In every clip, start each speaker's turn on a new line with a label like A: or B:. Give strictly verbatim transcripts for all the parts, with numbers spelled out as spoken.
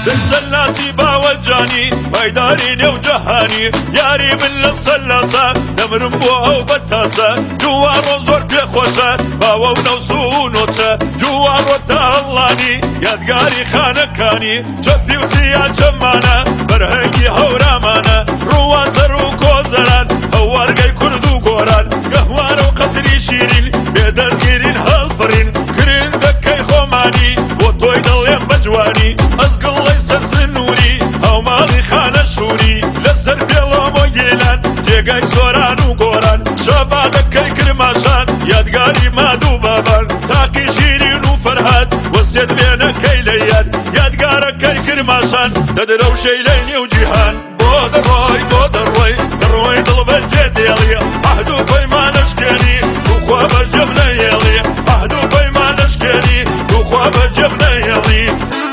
A: دەسەلاتی باوەجانی پایداری نێو جەهانی یاری من لە سەلاسە دەمرم بۆ ئەو بەتاسە جووارۆ زۆر پێخۆشە باوە و نەوسو و نۆچە جووارۆ تاڵانی یادگاری خانەکانی جەفی و سیان جەمانە بەرهەنگی هەورامانە ڕوازەر و کۆزەران هەوارگەی کورد و گۆران گەهوارە و قەسری شیرین بێدەستگیرین هەڵبڕین کرندەکەی خۆمانی بۆ تۆی دڵێم بەجوانی ئەزگڵەی سەر سنووری هەوماڵی خانە شووری لەسەر پێڵۆم و گێلان جێگای سۆران و گۆران شەبادەکەی کرماشان یادگاری ماد و بابان تاقی شیرین و فەرهاد وەسێت وێنەکەی لە یاد یادگارەکەی کرماشان دەدرەوشەی لەی نێو جیهان بۆ دەڕۆی بۆ دەڕۆی دەڕۆی دڵبەجێ دێڵی عەهد و پەیمانەشکێنی دووخوا بەرجەم نەهێڵی عەهد و پەیمانەشکێنی دووخوا بەرجەم نەهێڵی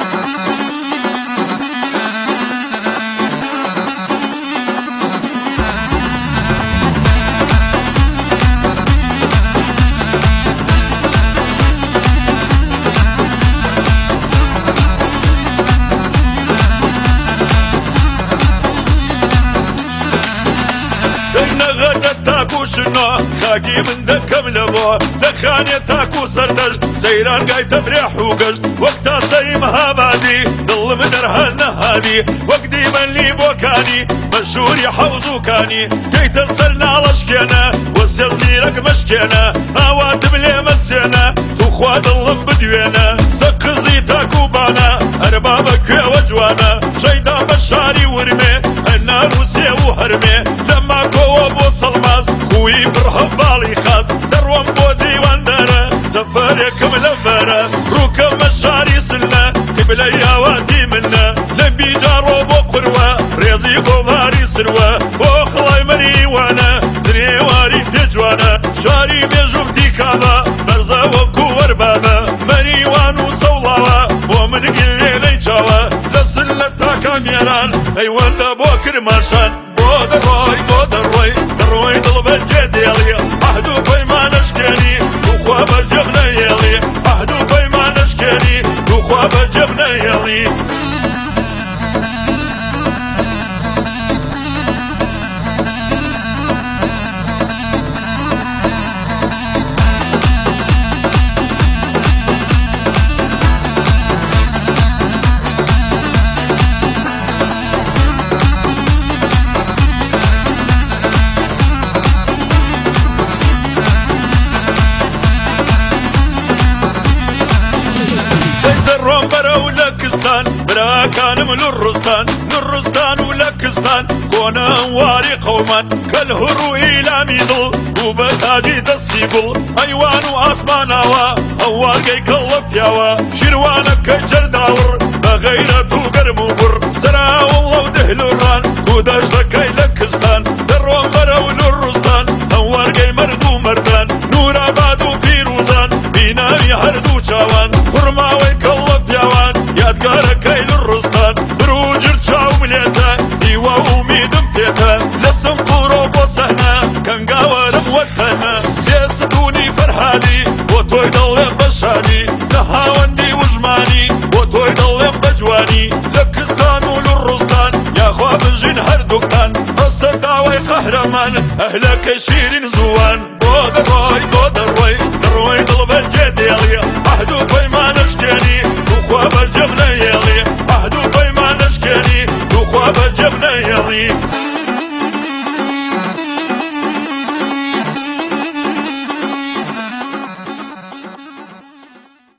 A: شنۆ خاکی من دەکەم لە بۆ لە خانێ تاکو سەردەشت سەیران گای تەفرێح و گەشت وەک تاسەی مەهابادی دڵم دەرهان نەهادی وەک دیمەنلی بۆکانی مەشهوری حەوز و کانی کەیتە سەر ناڵەشکێنە وەسێ زیرەک مەشکێنە ئاواتم لێ مەسێنە توخوا دڵم بدوێنە سەقزی تاکو بانە هەربا بە کوێوە جوانە شەیدا بە شاری ورمێ هەنار و سێ و هەرمێ لە ماکۆوە بۆ سەڵماز خوی پر هەباڵی خاز دەڕوەم بۆ دیواندارە زەفەرێکم لە بەرە ڕووکەمە شاری سنە قیبلەی ئاواتی منە لە بیجاڕۆ بۆ قوروە ڕێزی گۆڤاری سروە بۆ خڵای مەریوانە زرێواری پێجوانە شاری بێژووتی کابە بەرزە وەکو وەربابە مەریوان و سەوڵاوە بۆ من گلێنەی چاوە لە سن لە تاکە مێران ئەیوەندە بۆ کرماشان بۆ دەڕۆی بۆ دەڕۆی دەڕۆی دڵبەجێ دێڵی عەهد و پەیمانەشکێنی دووخوا بەرجەم نەهێڵی عەهد و پەیمانەشکێنی دووخوا بەرجەم نەهێڵی براکانم لڕستان لڕستان و لەکستان کۆنە ئەنواری قەومان کەلهوڕ و ئیلامی دڵ و بە تاجی دەستی گوڵ ئەیوان و ئاسماناوە هەوارگەی کەڵە پیاوە شیروانەکەی جەرداوڕ بە غەیرەت و گەرم و بڕ سەراوەڵە و دەهلوڕان و دەشتەکەی لەکستان دەڕۆم بەرە و لڕستان هەوارگەی مەرد و مەردان نوراباد و پیرۆزان بیناوی هەردوو چاوان خوڕماوەی کەڵە پیاوان یادگارەکەی لڕستان بروجر چاو ملێتە دیوە ئومیدم پێتە لە سنفورۆ بۆ سەهنە کەنگاوەرم وەتەنە پێسدونی فەرهادی بۆ تۆی دڵێم بە شادی لە هاوەندی وژمانی بۆ تۆی دڵێم بە جوانی لە کستان و لڕستان یاخوا بژین هەردووکتان هەسە داوای قەهرەمان ئەهلەکە شیرین زووان بۆ دەڕۆی بۆ دەڕۆی